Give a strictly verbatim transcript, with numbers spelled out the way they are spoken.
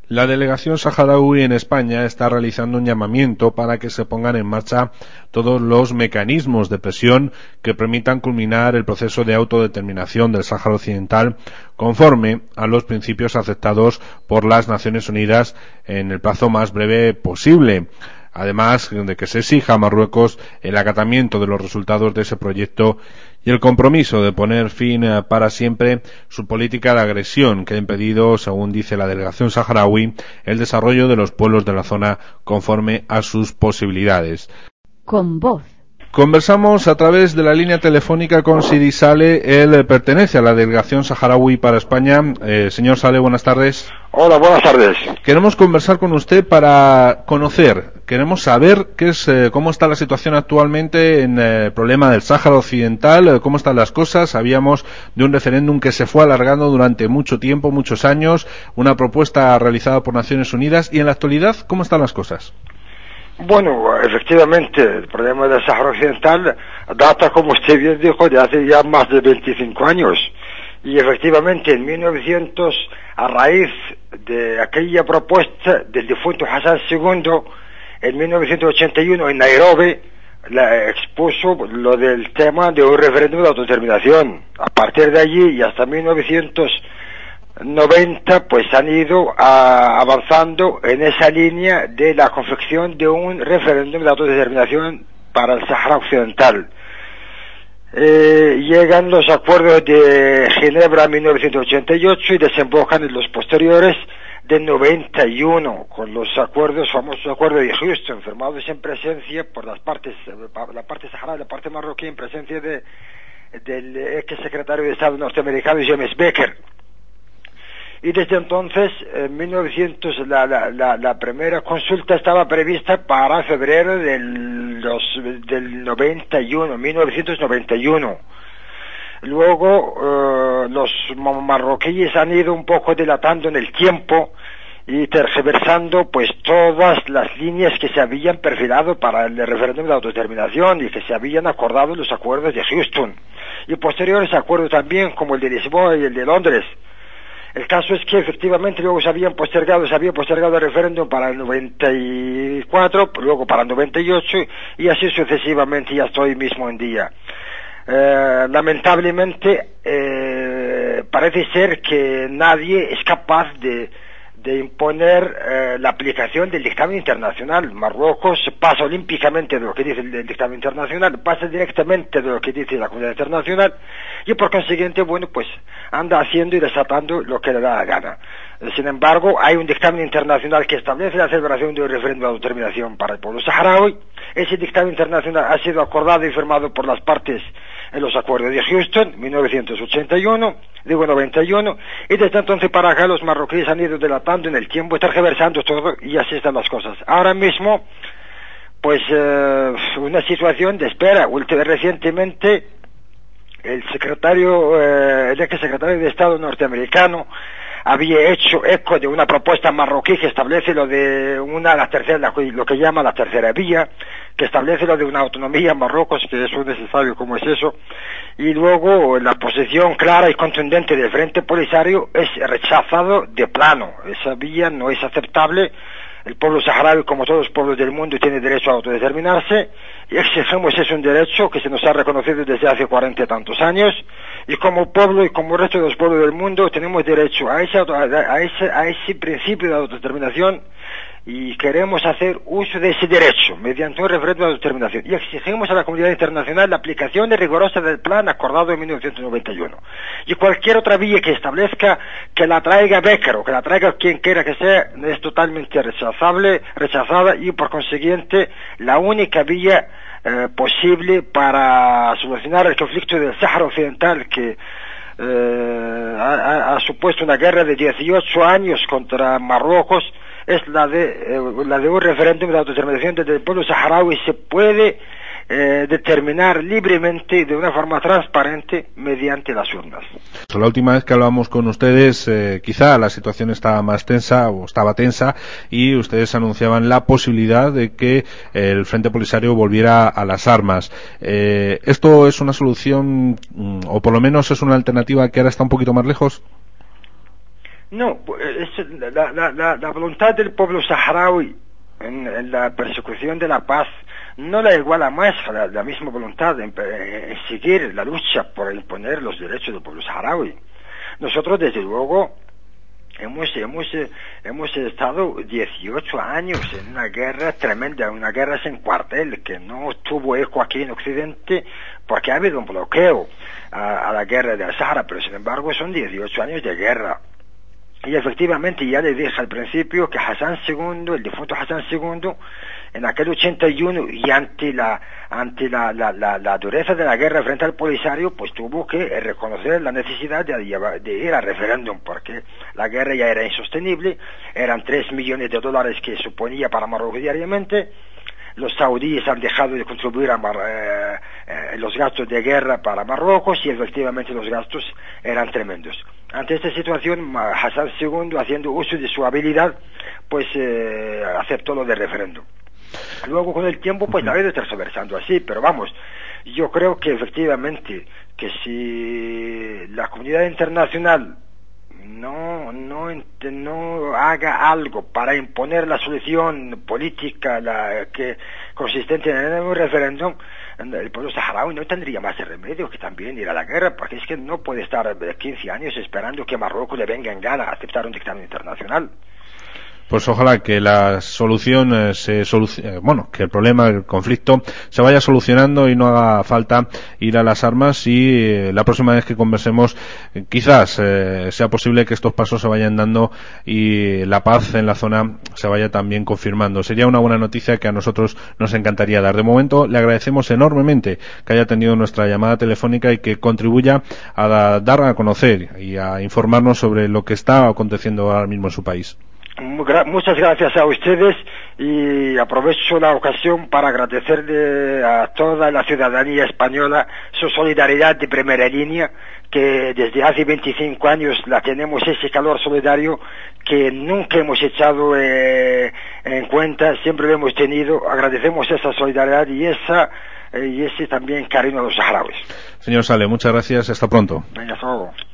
La delegación saharaui en España está realizando un llamamiento para que se pongan en marcha todos los mecanismos de presión que permitan culminar el proceso de autodeterminación del Sáhara Occidental conforme a los principios aceptados por las Naciones Unidas en el plazo más breve posible. Además de que se exija a Marruecos el acatamiento de los resultados de ese proyecto y el compromiso de poner fin eh, para siempre su política de agresión que ha impedido, según dice la delegación saharaui, el desarrollo de los pueblos de la zona conforme a sus posibilidades. Con voz. Conversamos a través de la línea telefónica con Sidi Saleh. Él pertenece a la delegación saharaui para España. Eh, señor Saleh, buenas tardes. Hola, buenas tardes. Queremos conversar con usted para conocer, queremos saber qué es, eh, cómo está la situación actualmente en eh, el problema del Sáhara Occidental, eh, cómo están las cosas. Sabíamos de un referéndum que se fue alargando durante mucho tiempo, muchos años, una propuesta realizada por Naciones Unidas, y en la actualidad, ¿cómo están las cosas? Bueno, efectivamente, el problema del Sáhara Occidental data, como usted bien dijo, de hace ya más de veinticinco años. Y efectivamente, en mil novecientos, a raíz de aquella propuesta del difunto Hassan segundo, en mil novecientos ochenta y uno, en Nairobi, la expuso lo del tema de un referéndum de autodeterminación. A partir de allí y hasta mil novecientos noventa, pues han ido a, avanzando en esa línea de la confección de un referéndum de autodeterminación para el Sáhara Occidental. Eh, llegan los acuerdos de Ginebra en mil novecientos ochenta y ocho y desembocan en los posteriores de noventa y uno, con los acuerdos, famosos acuerdos de Houston, firmados en presencia por las partes, la parte saharaui y la parte marroquí, en presencia de, del ex secretario de Estado norteamericano James Baker. Y desde entonces, en mil novecientos, la, la, la, la primera consulta estaba prevista para febrero del, los, del noventa y uno, mil novecientos noventa y uno. Luego, eh, los marroquíes han ido un poco dilatando en el tiempo y tergiversando pues todas las líneas que se habían perfilado para el referéndum de autodeterminación y que se habían acordado en los acuerdos de Houston. Y posteriores acuerdos también, como el de Lisboa y el de Londres. El caso es que efectivamente luego se habían postergado, se había postergado el referéndum para el noventa y cuatro, luego para el noventa y ocho y así sucesivamente, y hasta hoy mismo en día. Eh, lamentablemente eh, parece ser que nadie es capaz de, de imponer eh, la aplicación del dictamen internacional. Marruecos pasa olímpicamente de lo que dice el, el dictamen internacional, pasa directamente de lo que dice la comunidad internacional y por consiguiente, bueno, pues anda haciendo y desatando lo que le da la gana. Sin embargo, hay un dictamen internacional que establece la celebración de un referéndum de autodeterminación para el pueblo saharaui. Ese dictamen internacional ha sido acordado y firmado por las partes en los acuerdos de Houston, mil novecientos ochenta y uno, digo noventa y uno, y desde entonces para acá los marroquíes han ido dilatando en el tiempo, tergiversando todo, y así están las cosas. Ahora mismo, pues, eh, una situación de espera. Recientemente, el secretario, eh, el ex secretario de Estado norteamericano había hecho eco de una propuesta marroquí que establece lo de una, la tercera, lo que llama la tercera vía, que establece lo de una autonomía en Marruecos, que eso es necesario, como es eso, y luego la posición clara y contundente del Frente Polisario es rechazado de plano. Esa vía no es aceptable. El pueblo saharaui, como todos los pueblos del mundo, tiene derecho a autodeterminarse y exigimos es un derecho que se nos ha reconocido desde hace cuarenta y tantos años, y como pueblo y como el resto de los pueblos del mundo tenemos derecho a ese, a ese, a ese principio de autodeterminación, y queremos hacer uso de ese derecho mediante un referéndum de autodeterminación y exigimos a la comunidad internacional la aplicación rigurosa del plan acordado en mil novecientos noventa y uno, y cualquier otra vía que establezca que la traiga Becker o que la traiga quien quiera que sea es totalmente rechazable, rechazada, y por consiguiente la única vía eh, posible para solucionar el conflicto del Sáhara Occidental, que eh, ha, ha supuesto una guerra de dieciocho años contra Marruecos, es la de eh, la de un referéndum de autodeterminación desde el pueblo saharaui. Se puede eh, determinar libremente y de una forma transparente mediante las urnas. La última vez que hablábamos con ustedes, eh, quizá la situación estaba más tensa o estaba tensa y ustedes anunciaban la posibilidad de que el Frente Polisario volviera a las armas. Eh, ¿Esto es una solución o por lo menos es una alternativa que ahora está un poquito más lejos? No, es la, la, la, la voluntad del pueblo saharaui en, en la persecución de la paz no la iguala más a la, la misma voluntad en, en seguir la lucha por imponer los derechos del pueblo saharaui. Nosotros, desde luego, hemos hemos hemos estado dieciocho años en una guerra tremenda, una guerra sin cuartel, que no tuvo eco aquí en Occidente porque ha habido un bloqueo a, a la guerra del Sahara, pero sin embargo son dieciocho años de guerra. Y efectivamente, ya le dije al principio que Hassan segundo, el difunto Hassan segundo, en aquel ochenta y uno, y ante la ante la, la, la, la dureza de la guerra frente al Polisario, pues tuvo que reconocer la necesidad de, llevar, de ir al referéndum, porque la guerra ya era insostenible, eran tres millones de dólares que suponía para Marruecos diariamente. Los saudíes han dejado de contribuir a Mar, eh, eh, los gastos de guerra para Marruecos, y efectivamente los gastos eran tremendos. Ante esta situación, Hassan segundo, haciendo uso de su habilidad, pues eh, aceptó lo del referéndum. Luego, con el tiempo, pues la ha ido tergiversando así, pero vamos, yo creo que efectivamente, que si la comunidad internacional no no no haga algo para imponer la solución política la que consistente en un referéndum, el pueblo saharaui no tendría más remedio que también ir a la guerra, porque es que no puede estar quince años esperando que Marruecos le venga en gana a aceptar un dictamen internacional. Pues ojalá que la solución eh, se solucione, eh, bueno, que el problema, el conflicto se vaya solucionando y no haga falta ir a las armas, y eh, la próxima vez que conversemos eh, quizás eh, sea posible que estos pasos se vayan dando y la paz en la zona se vaya también confirmando. Sería una buena noticia que a nosotros nos encantaría dar. De momento le agradecemos enormemente que haya tenido nuestra llamada telefónica y que contribuya a da, dar a conocer y a informarnos sobre lo que está aconteciendo ahora mismo en su país. Muchas gracias a ustedes, y aprovecho la ocasión para agradecerle a toda la ciudadanía española su solidaridad de primera línea, que desde hace veinticinco años la tenemos, ese calor solidario que nunca hemos echado eh, en cuenta, siempre lo hemos tenido. Agradecemos esa solidaridad y esa eh, y ese también cariño a los saharauis. Señor Saleh, muchas gracias, hasta pronto. Venga, hasta luego.